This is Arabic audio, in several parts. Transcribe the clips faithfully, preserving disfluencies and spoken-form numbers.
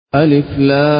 ألف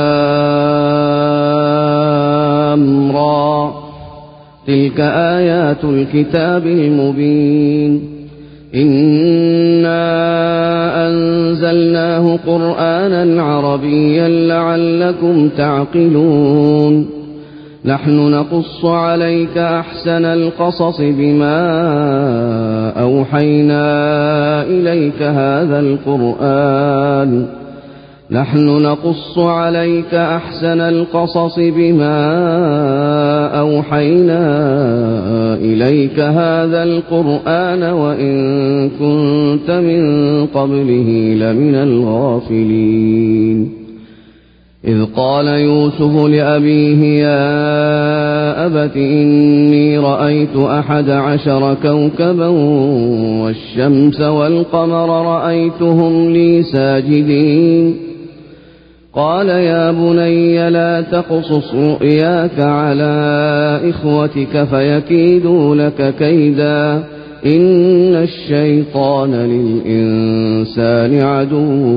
لام را تلك آيات الكتاب المبين إنا أنزلناه قرآنا عربيا لعلكم تعقلون نحن نقص عليك أحسن القصص بما أوحينا إليك هذا القرآن نحن نقص عليك أحسن القصص بما أوحينا إليك هذا القرآن وإن كنت من قبله لمن الغافلين إذ قال يوسف لأبيه يا أبت إني رأيت أحد عشر كوكبا والشمس والقمر رأيتهم لي ساجدين قال يا بني لا تقصص رؤياك على إخوتك فيكيدوا لك كيدا إن الشيطان للإنسان عدو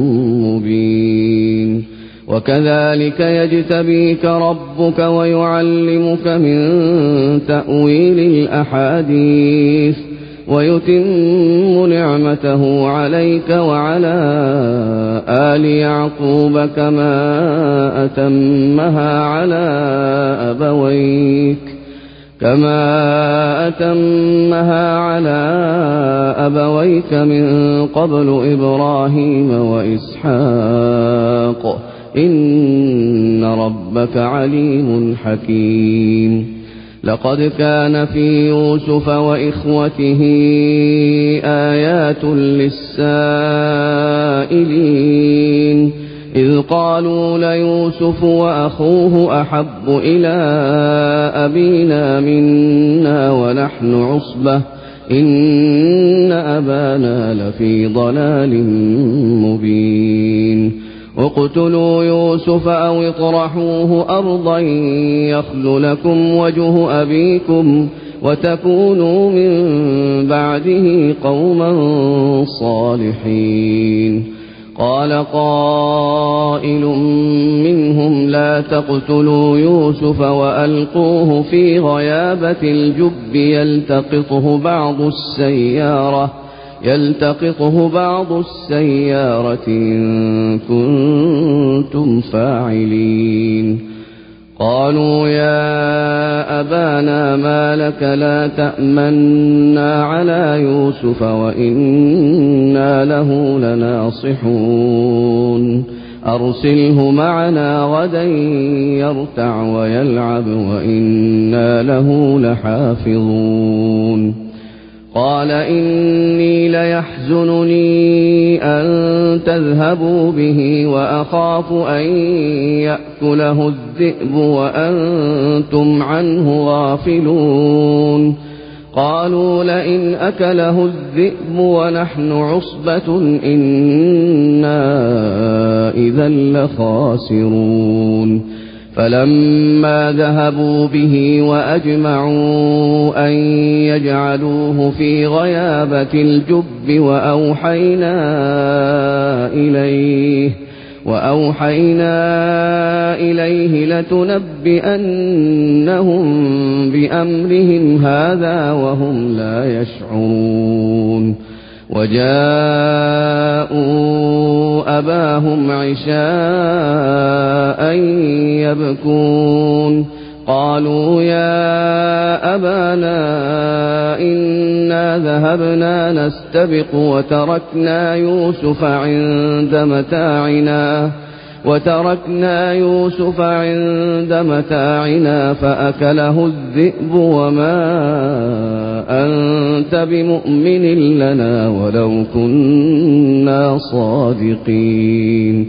مبين وكذلك يجتبيك ربك ويعلمك من تأويل الأحاديث ويتم نعمته عليك وعلى آل يعقوب كما أتمها على أبويك كما أتمها على أبويك من قبل إبراهيم وإسحاق إن ربك عليم حكيم لقد كان في يوسف وإخوته آيات للسائلين إذ قالوا ليوسف وأخوه أحب إلى أبينا منا ونحن عصبة إن أبانا لفي ضلال مبين اقتلوا يوسف أو اطرحوه أرضا يخل لكم وجه أبيكم وتكونوا من بعده قوما صالحين قال قائل منهم لا تقتلوا يوسف وألقوه في غيابة الجب يلتقطه بعض السيارة يلتقطه بعض السيارة إن كنتم فاعلين قالوا يا أبانا ما لك لا تأمنا على يوسف وإنا له لناصحون أرسله معنا غدا يرتع ويلعب وإنا له لحافظون قال إني ليحزنني أن تذهبوا به وأخاف أن يأكله الذئب وأنتم عنه غافلون قالوا لئن أكله الذئب ونحن عصبة إنا إذا لخاسرون فلما ذهبوا به وأجمعوا أن يجعلوه في غيابة الجب وأوحينا إليه وأوحينا إليه لتنبئنهم بأمرهم هذا وهم لا يشعرون وجاءوا أباهم عشاء يبكون قالوا يا أبانا إنا ذهبنا نستبق وتركنا يوسف عند متاعنا وتركنا يوسف عند متاعنا فأكله الذئب وما أنت بمؤمن لنا ولو كنا صادقين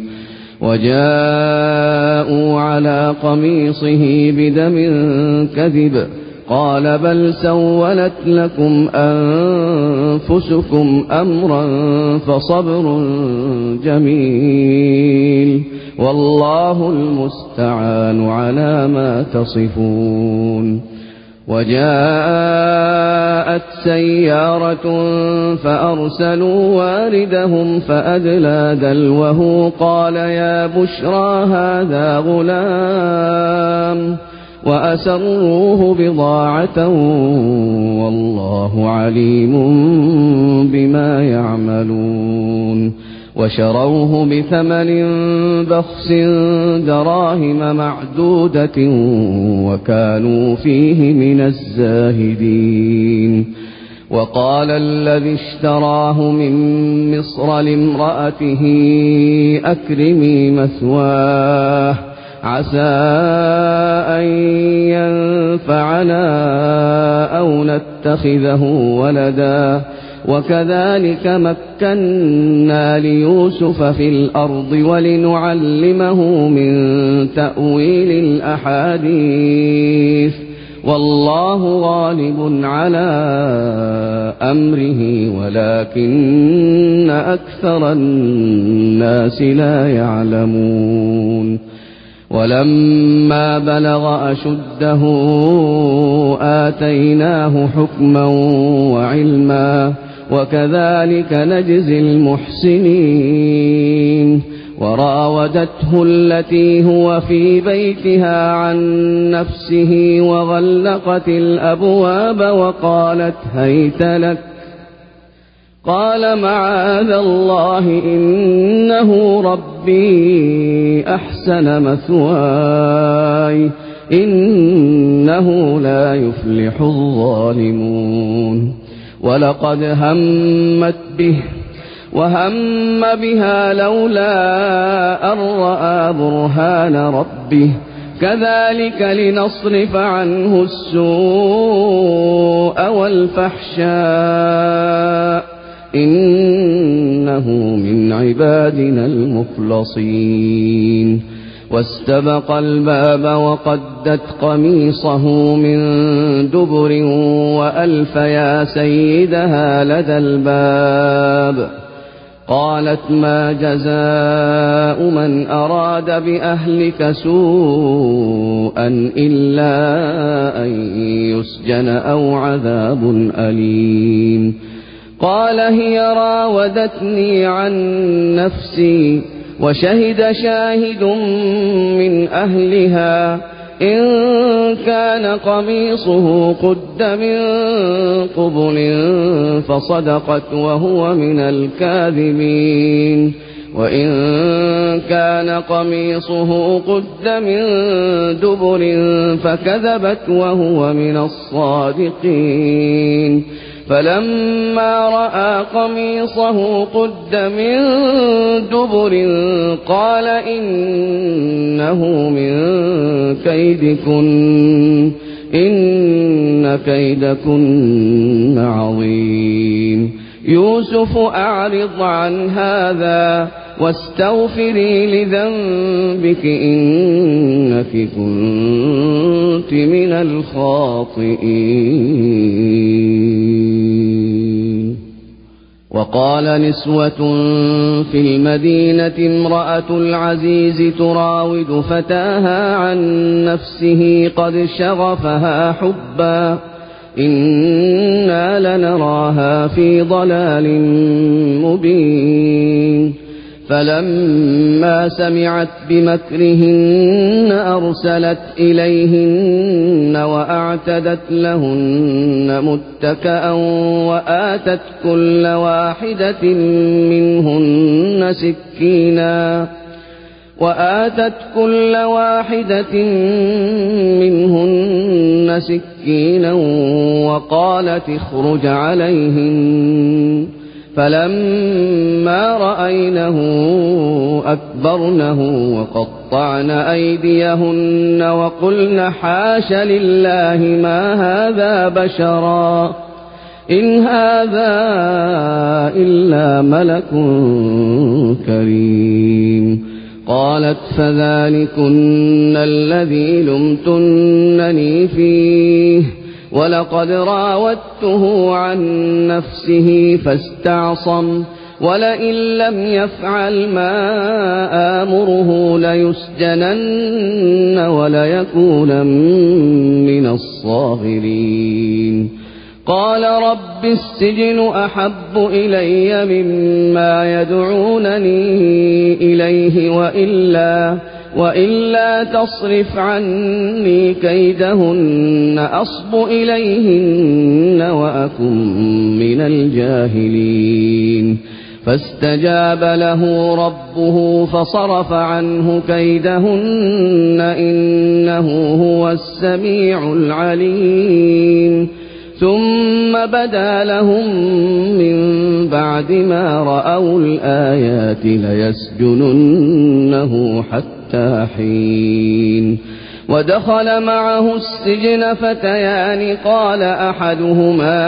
وجاءوا على قميصه بدم كذب قال بل سولت لكم أنفسكم أمرا فصبر جميل والله المستعان على ما تصفون وجاءت سيارة فأرسلوا واردهم فأدلى دلوه قال يا بشرى هذا غلام وأسروه بضاعة والله عليم بما يعملون وشروه بثمن بخس دراهم معدودة وكانوا فيه من الزاهدين وقال الذي اشتراه من مصر لامرأته أكرمي مثواه عسى أن ينفعنا أو نتخذه ولدا وكذلك مكنا ليوسف في الأرض ولنعلمه من تأويل الأحاديث والله غالب على أمره ولكن أكثر الناس لا يعلمون ولما بلغ أشده آتيناه حكما وعلما وكذلك نجزي المحسنين وراودته التي هو في بيتها عن نفسه وغلقت الأبواب وقالت هيت لك قال معاذ الله إنه ربي أحسن مثواي إنه لا يفلح الظالمون ولقد همت به وهم بها لولا أن رأى برهان ربه كذلك لنصرف عنه السوء والفحشاء إنه من عبادنا المخلصين واستبق الباب وقدت قميصه من دبر وألف يا سيدها لدى الباب قالت ما جزاء من أراد بأهلك سوءا إلا أن يسجن أو عذاب أليم قال هي راودتني عن نفسي وشهد شاهد من أهلها إن كان قميصه قد من قبل فصدقت وهو من الكاذبين وإن كان قميصه قد من دبر فكذبت وهو من الصادقين فلما رأى قميصه قد من دبر قال إنه من كيدكن إن كيدكن عظيم يوسف أعرض عن هذا واستغفري لذنبك إنك كنت من الخاطئين وقال نسوة في المدينة امرأة العزيز تراود فتاها عن نفسه قد شغفها حبا إنا لنراها في ضلال مبين فلما سمعت بمكرهن أرسلت إليهن وأعتدت لهن متكأ وآتت كل واحدة منهن سكينا وآتت كل واحدة منهن سكينا وقالت اخرج عليهن فلما رأينه أكبرنه وقطعن أيديهن وقلن حاش لله ما هذا بشرا إن هذا إلا ملك كريم قالت فذلكن الذي لمتنني فيه ولقد راودته عن نفسه فاستعصم ولئن لم يفعل ما آمره ليسجنن وليكونن من الصاغرين. قال رب السجن أحب إلي مما يدعونني إليه وإلا, وإلا تصرف عني كيدهن أصب إليهن وأكن من الجاهلين. فاستجاب له ربه فصرف عنه كيدهن إنه هو السميع العليم. ثم بدا لهم من بعد ما رأوا الآيات ليسجننه حتى حين. ودخل معه السجن فتيان قال أحدهما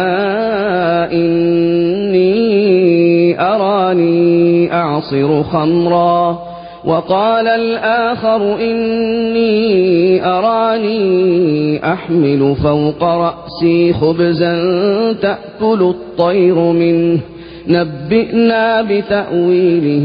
إني أراني أعصر خمرا وقال الآخر إني أراني أحمل فوق رأسي خبزا تأكل الطير منه نبئنا بتأويله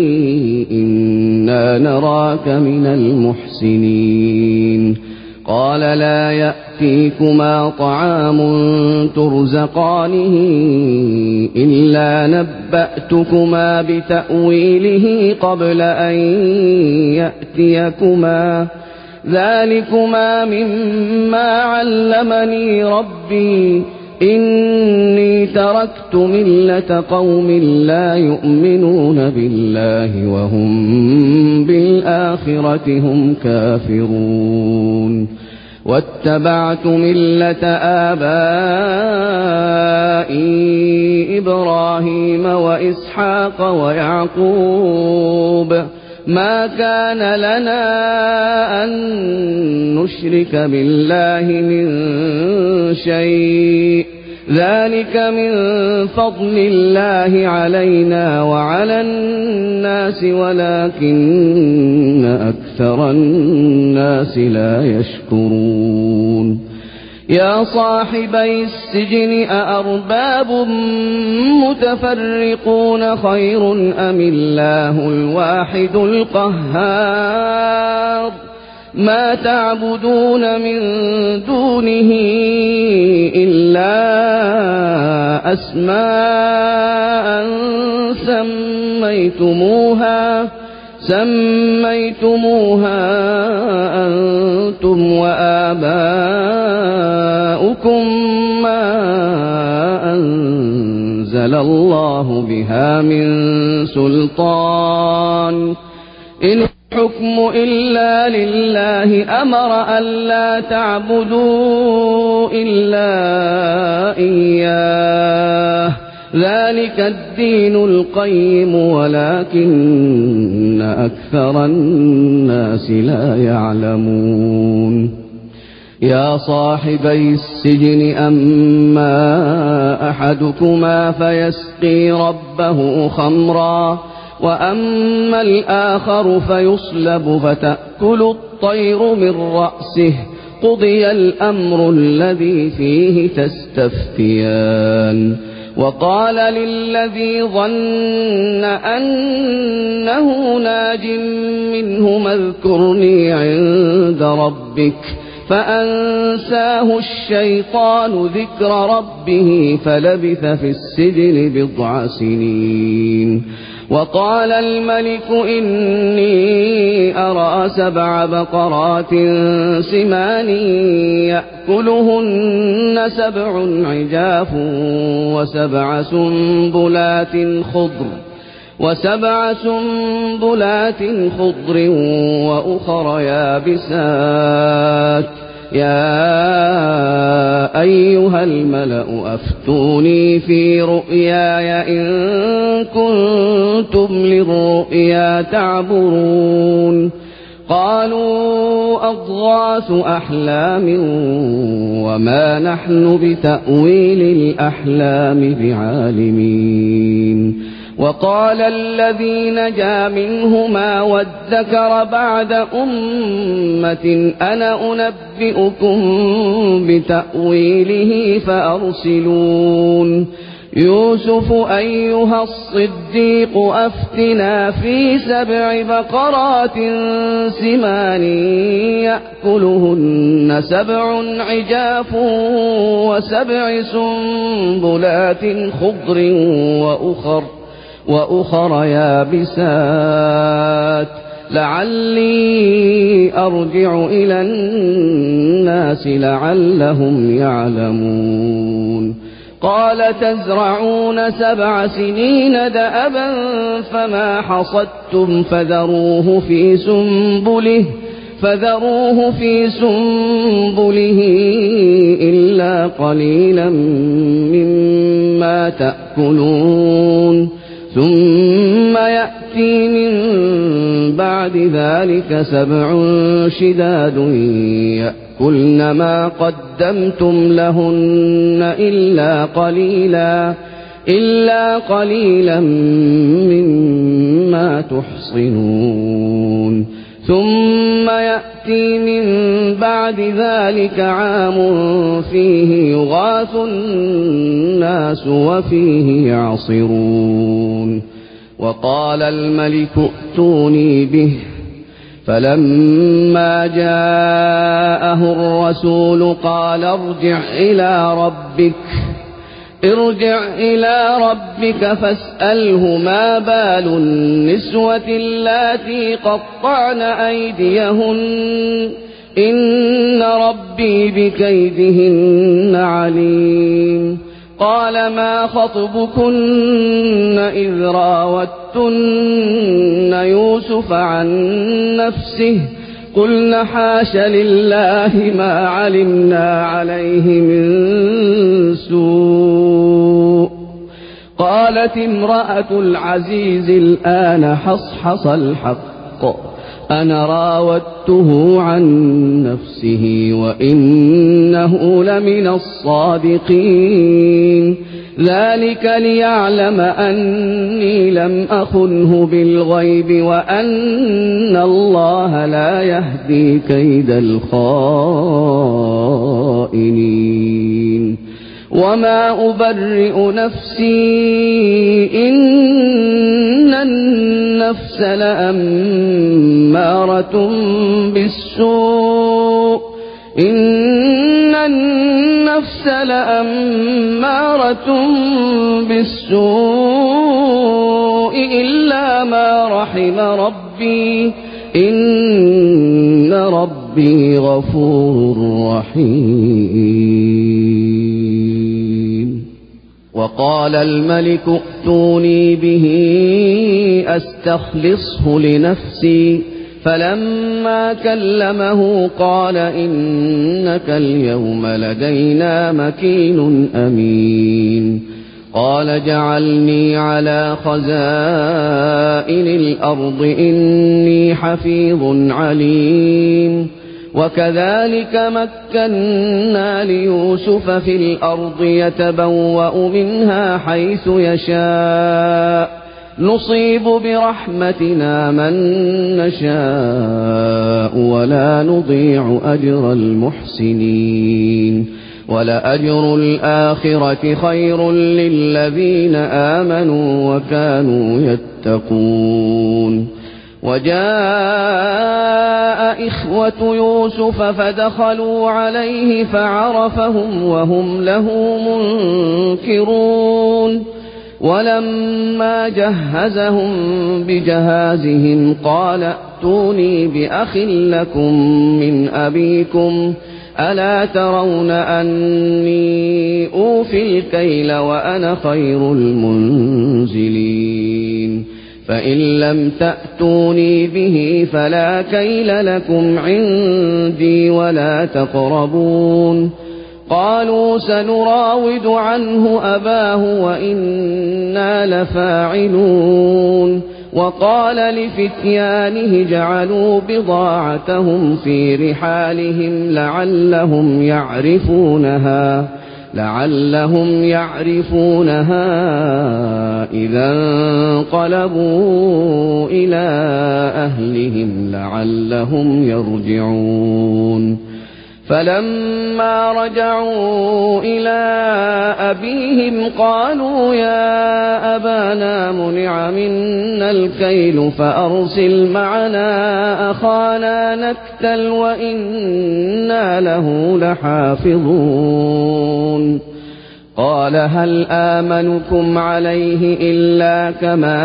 إنا نراك من المحسنين. قال لا يأتيكما طعام ترزقانه إلا نبأتكما بتأويله قبل أن يأتيكما ذلكما مما علمني ربي إني تركت ملة قوم لا يؤمنون بالله وهم بالآخرة هم كافرون. واتبعت ملة آبائي إبراهيم وإسحاق ويعقوب ما كان لنا أن نشرك بالله من شيء ذلك من فضل الله علينا وعلى الناس ولكن أكثر الناس لا يشكرون. يا صاحبي السجن أأرباب متفرقون خير أم الله الواحد القهار ما تعبدون من دونه إلا أسماء سميتموها سميتموها أنتم وآباؤكم ما أنزل الله بها من سلطان إن الحكم إلا لله أمر ألا تعبدوا إلا إياه ذلك الدين القيم ولكن أكثر الناس لا يعلمون. يا صاحبي السجن أما أحدكما فيسقي ربه خمرا وأما الآخر فيصلب فتأكل الطير من رأسه قضي الأمر الذي فيه تستفتيان. وقال للذي ظن أنه ناج منهما اذكرني عند ربك فأنساه الشيطان ذكر ربه فلبث في السجن بضع سنين. وقال الملك إني أرى سبع بقرات سمان يأكلهن سبع عجاف وسبع سنبلات خضر وسبع سنبلات خضر وأخر يابسات يا أيها الملأ أفتوني في رؤياي إن كنتم للرؤيا تعبرون. قالوا أضغاث أحلام وما نحن بتأويل الأحلام بعالمين. وقال الذي نجا منهما وادكر بعد أمة أنا أنبئكم بتأويله فأرسلون. يوسف أيها الصديق أفتنا في سبع بقرات سمان يأكلهن سبع عجاف وسبع سنبلات خضر وأخر, وأخر يابسات لعلي أرجع إلى الناس لعلهم يعلمون. قال تزرعون سبع سنين دأبا فما حصدتم فذروه في سنبله فذروه في سنبله إلا قليلا مما تأكلون ثم يأتي من بعد ذلك سبع شداد يأكلن ما قدمتم لهن إلا قليلا إلا قليلا مما تحصنون ثم يأتي من بعد ذلك عام فيه يغاث الناس وفيه يعصرون. وقال الملك ائتوني به فلما جاءه الرسول قال ارجع إلى ربك ارجع إلى ربك فاسأله ما بال النسوة اللاتي قطعن أيديهن إن ربي بكيدهن عليم. قال ما خطبكن إذ راوتن يوسف عن نفسه قلنا حاش لله ما علمنا عليه من سوء. قالت امرأة العزيز الآن حصحص الحق أنا راودته عن نفسه وإنه لمن الصادقين ذلك ليعلم أني لم أخنه بالغيب وأن الله لا يهدي كيد الخائنين. وما أبرئ نفسي إن النفس لأمارة بالسوء إن النفس لأمارة بالسوء إلا ما رحم ربي إن ربي غفور رحيم. وقال الملك ائتوني به أستخلصه لنفسي فلما كلمه قال إنك اليوم لدينا مكين أمين. قال جعلني على خزائن الأرض إني حفيظ عليم. وكذلك مكنا ليوسف في الأرض يتبوأ منها حيث يشاء نصيب برحمتنا من نشاء ولا نضيع أجر المحسنين. ولأجر الآخرة خير للذين آمنوا وكانوا يتقون. وجاء إخوة يوسف فدخلوا عليه فعرفهم وهم له منكرون. ولما جهزهم بجهازهم قال ائتوني بأخ لكم من أبيكم ألا ترون أني أوفي الكيل وأنا خير المنزلين. فإن لم تأتوني به فلا كيل لكم عندي ولا تقربون. قالوا سنراود عنه أباه وإنا لفاعلون. وقال لفتيانه جعلوا بضاعتهم في رحالهم لعلهم يعرفونها لعلهم يعرفونها إذا انقلبوا إلى أهلهم لعلهم يرجعون. فلما رجعوا إلى أبيهم قالوا يا أبانا منع منا الكيل فأرسل معنا أخانا نكتل وإنا له لحافظون قال هل آمنكم عليه إلا كما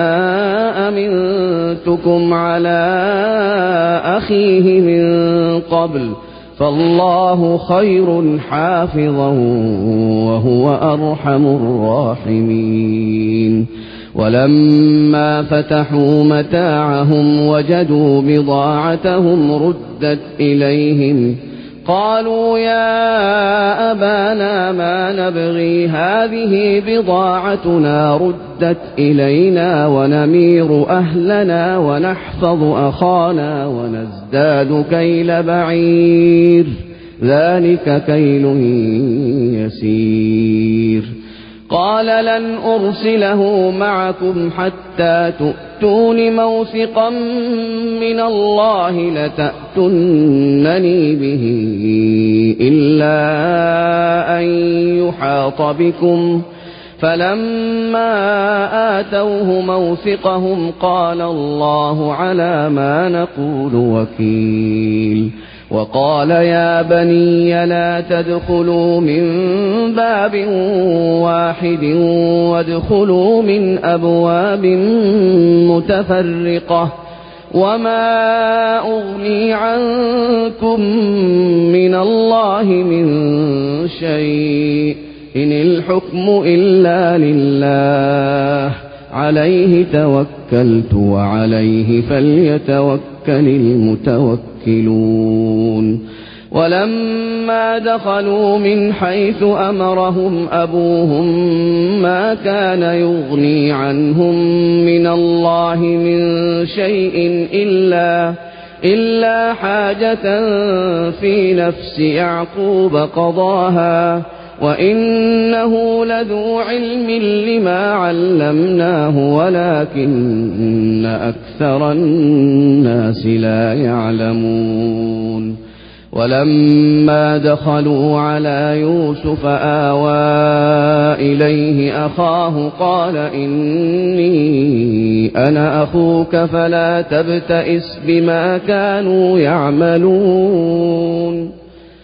أمنتكم على أخيه من قبل فالله خير حافظا وهو أرحم الراحمين ولما فتحوا متاعهم وجدوا بضاعتهم ردت إليهم قالوا يا أبانا ما نبغي هذه بضاعتنا ردت إلينا ونمير أهلنا ونحفظ أخانا ونزداد كيل بعير ذلك كيل يسير قال لن أرسله معكم حتى تؤتون موثقا من الله لتأتونني به إلا أن يحاط بكم فلما آتوه موثقهم قال الله على ما نقول وكيل وقال يا بني لا تدخلوا من باب واحد وادخلوا من أبواب متفرقة وما أغني عنكم من الله من شيء إن الحكم إلا لله عليه توكلت وعليه فليتوكل المتوكلون ولما دخلوا من حيث أمرهم أبوهم ما كان يغني عنهم من الله من شيء إلا إلا حاجة في نفس يعقوب قضاها وإنه لذو علم لما علمناه ولكن أكثر الناس لا يعلمون ولما دخلوا على يوسف آوى إليه أخاه قال إني أنا أخوك فلا تبتئس بما كانوا يعملون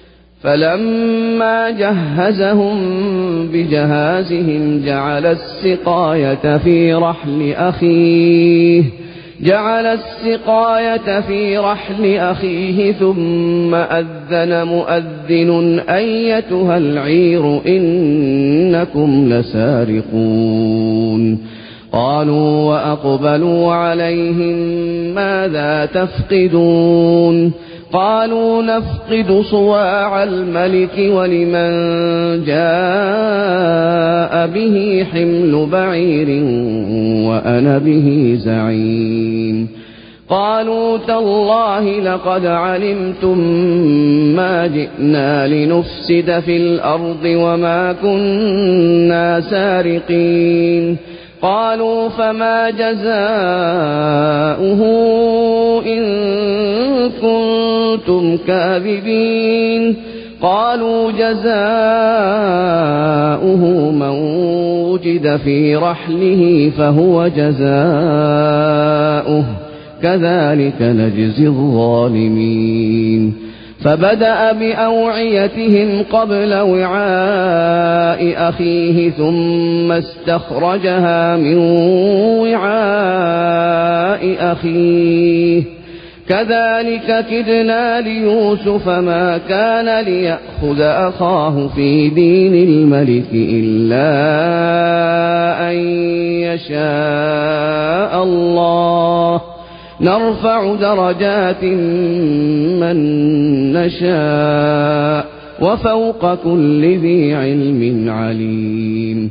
فلما جهزهم بجهازهم جعل السقاية في رحل أخيه جعل السقاية في رحل أخيه ثم أذن مؤذن أيتها العير إنكم لسارقون قالوا وأقبلوا عليهم ماذا تفقدون قالوا نفقد صواع الملك ولمن جاء به حمل بعير وأنا به زعيم قالوا تالله لقد علمتم ما جئنا لنفسد في الأرض وما كنا سارقين قالوا فما جزاؤه إن كنتم كاذبين قالوا جزاؤه من وجد في رحله فهو جزاؤه كذلك نجزي الظالمين فبدأ بأوعيتهم قبل وعاء أخيه ثم استخرجها من وعاء أخيه كذلك كدنا ليوسف ما كان ليأخذ أخاه في دين الملك إلا أن يشاء الله نرفع درجات من نشاء وفوق كل ذي علم عليم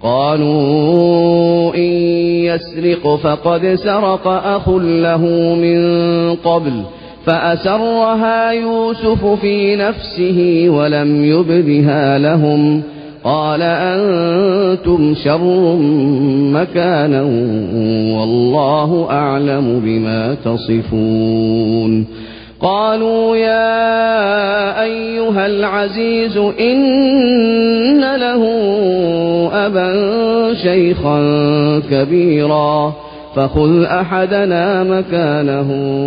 قالوا إن يسرق فقد سرق أخ له من قبل فأسرها يوسف في نفسه ولم يبدها لهم قال أنتم شر مكانا والله أعلم بما تصفون قالوا يا أيها العزيز إن له أبا شيخا كبيرا فخذ أحدنا مكانه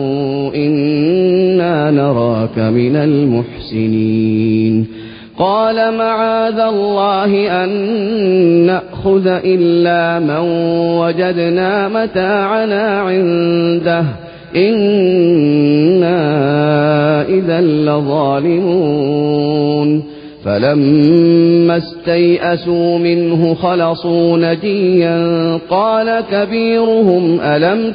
إنا نراك من المحسنين قال معاذ الله أن نأخذ إلا من وجدنا متاعنا عنده إنا إذا لظالمون فلما استيئسوا منه خلصوا نجيا قال كبيرهم ألم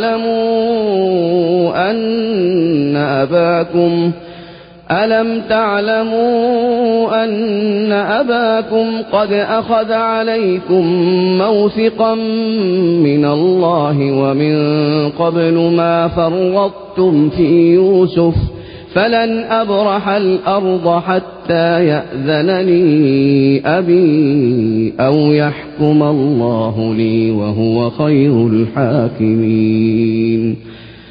تعلموا أن أباكم ألم تعلموا أن أباكم قد أخذ عليكم موثقا من الله ومن قبل ما فرطتم في يوسف فلن أبرح الأرض حتى يأذن لي أبي أو يحكم الله لي وهو خير الحاكمين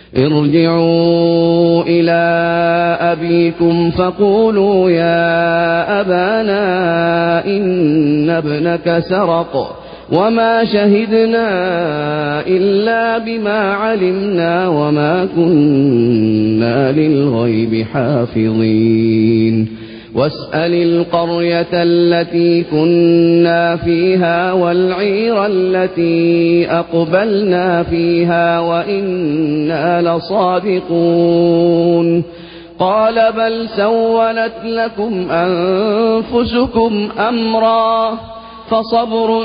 ارجعوا إلى أبيكم فقولوا يا أبانا إن ابنك سرق وما شهدنا إلا بما علمنا وما كنا للغيب حافظين واسأل القرية التي كنا فيها والعير التي أقبلنا فيها وإنا لصادقون قال بل سولت لكم أنفسكم أمرا فصبر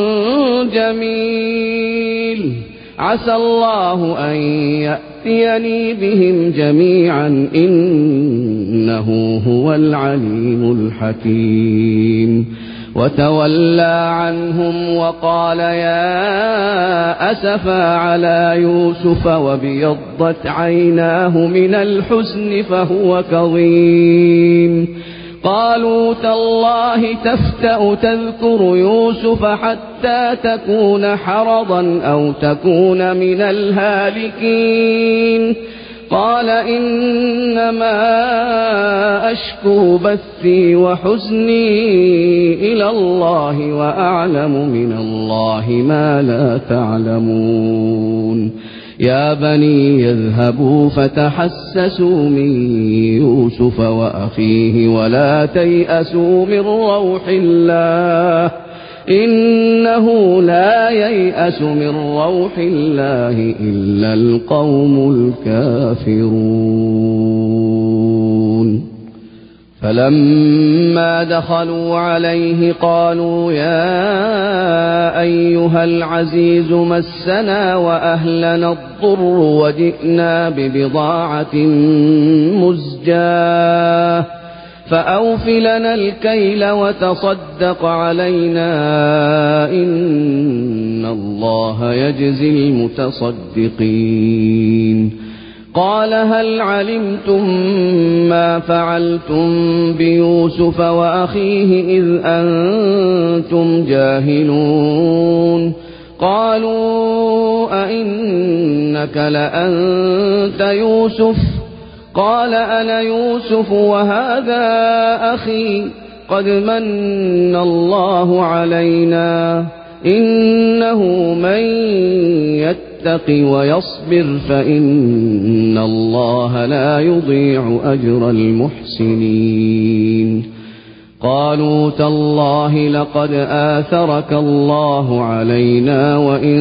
جميل عسى الله أن يأتيني بهم جميعا إنه هو العليم الحكيم وتولى عنهم وقال يا أسفا على يوسف وابيضت عيناه من الحزن فهو كظيم قالوا تالله تفتأ تذكر يوسف حتى تكون حرضا أو تكون من الهالكين قال إنما أشكو بثي وحزني إلى الله وأعلم من الله ما لا تعلمون يا بني يذهبوا فتحسسوا من يوسف وأخيه ولا تيأسوا من روح الله إنه لا ييأس من روح الله إلا القوم الكافرون فلما دخلوا عليه قالوا يا أيها العزيز مسنا وأهلنا الضر وجئنا ببضاعة مزجاة فأوف لنا الكيل وتصدق علينا إن الله يجزي المتصدقين قال هل علمتم ما فعلتم بيوسف وأخيه إذ أنتم جاهلون قالوا أئنك لأنت يوسف قال أنا يوسف وهذا أخي قد من الله علينا إنه من يتق ويصبر فإن الله لا يضيع أجر المحسنين قالوا تالله لقد آثرك الله علينا وإن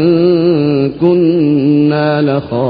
كنا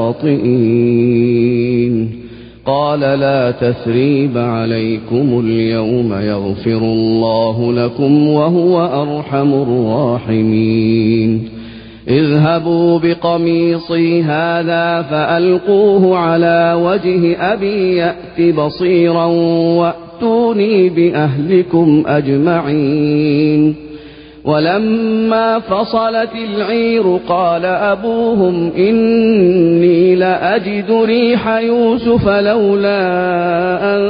لخاطئين قال لا تثريب عليكم اليوم يغفر الله لكم وهو أرحم الراحمين اذهبوا بقميصي هذا فألقوه على وجه أبي يأت بصيرا وأتوني بأهلكم أجمعين ولما فصلت العير قال أبوهم إني لأجد ريح يوسف لولا أن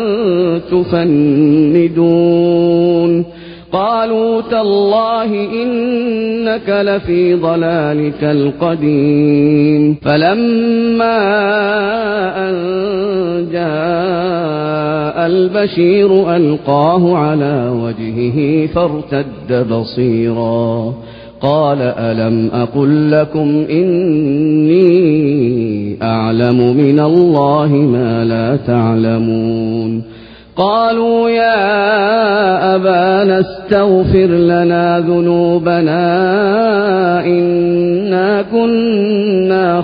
تفندون قالوا تالله إنك لفي ضلالك القديم فلما أن جاء البشير ألقاه على وجهه فارتد بصيرا قال ألم أقل لكم إني أعلم من الله ما لا تعلمون قالوا يا أبانا استغفر لنا ذنوبنا إنا كنا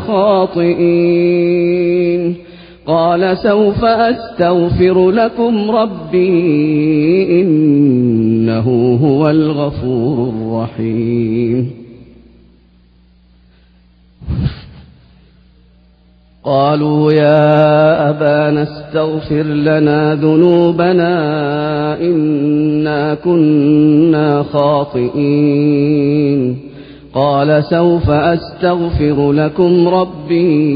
خاطئين قال سوف أستغفر لكم ربي إنه هو الغفور الرحيم قالوا يا أبانا استغفر لنا ذنوبنا إنا كنا خاطئين قال سوف أستغفر لكم ربي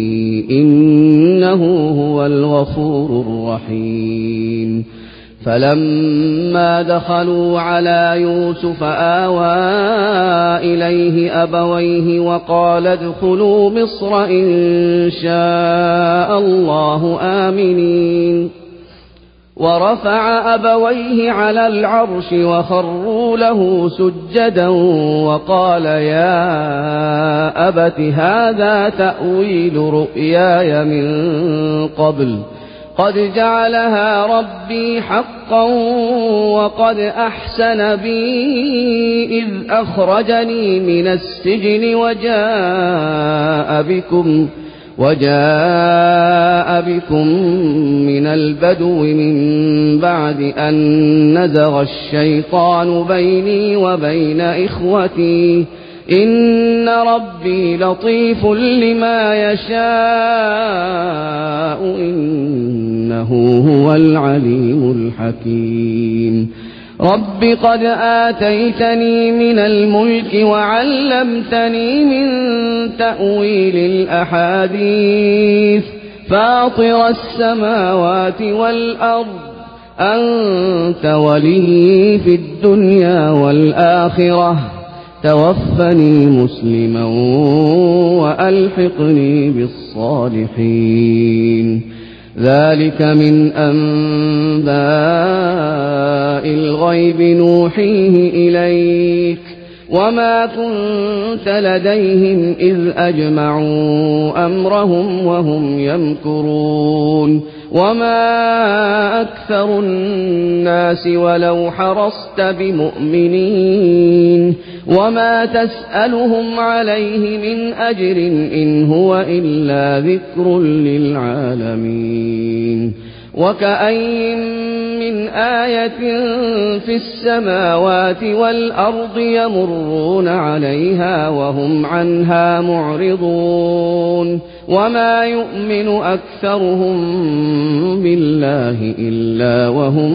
إنه هو الغفور الرحيم فلما دخلوا على يوسف آوى إليه أبويه وقال ادخلوا مصر إن شاء الله آمنين ورفع أبويه على العرش وخروا له سجدا وقال يا أبت هذا تأويل رؤياي من قبل قد جعلها ربي حقا وقد أحسن بي إذ أخرجني من السجن وجاء بكم وجاء بكم من البدو من بعد أن نزغ الشيطان بيني وبين إخوتي إن ربي لطيف لما يشاء إنه هو العليم الحكيم رب قد آتيتني من الملك وعلمتني من تأويل الأحاديث فاطر السماوات والأرض أنت ولي في الدنيا والآخرة توفني مسلما وألحقني بالصالحين ذلك من أنباء الغيب نوحيه إليك وما كنت لديهم إذ أجمعوا أمرهم وهم يمكرون وما أكثر الناس ولو حرصت بمؤمنين وما تسألهم عليه من أجر إن هو إلا ذكر للعالمين وكأي من آية في السماوات والأرض يمرون عليها وهم عنها معرضون وما يؤمن أكثرهم بالله إلا وهم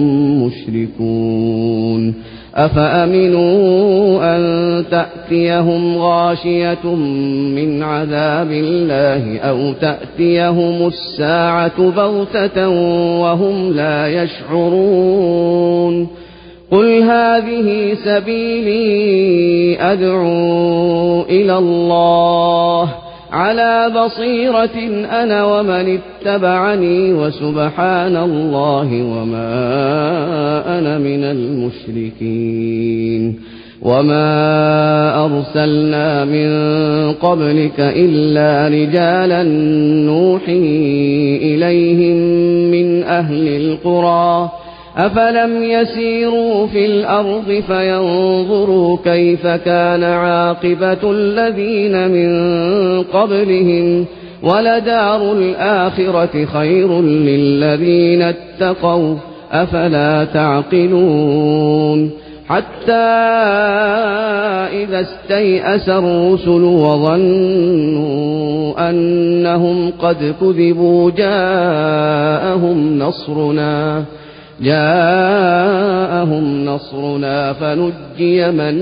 مشركون أفأمنوا أن تأتيهم غاشية من عذاب الله أو تأتيهم الساعة بغتة وهم لا يشعرون قل هذه سبيلي أدعو إلى الله على بصيرة أنا ومن اتبعني وسبحان الله وما أنا من المشركين وما أرسلنا من قبلك إلا رجالا نوحي إليهم من أهل القرى أفلم يسيروا في الأرض فينظروا كيف كان عاقبة الذين من قبلهم ولدار الآخرة خير للذين اتقوا أفلا تعقلون حتى إذا استيأس الرسل وظنوا أنهم قد كذبوا جاءهم نصرنا جاءهم نصرنا فنجي من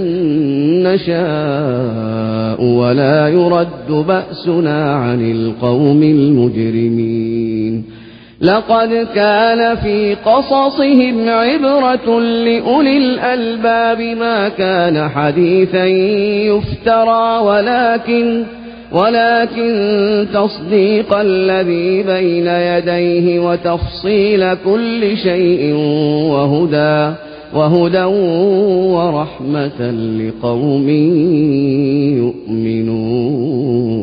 نشاء ولا يرد بأسنا عن القوم المجرمين لقد كان في قصصهم عبرة لأولي الألباب ما كان حديثا يفترى ولكن ولكن تصديق الذي بين يديه وتفصيل كل شيء وهدى وهدى ورحمة لقوم يؤمنون.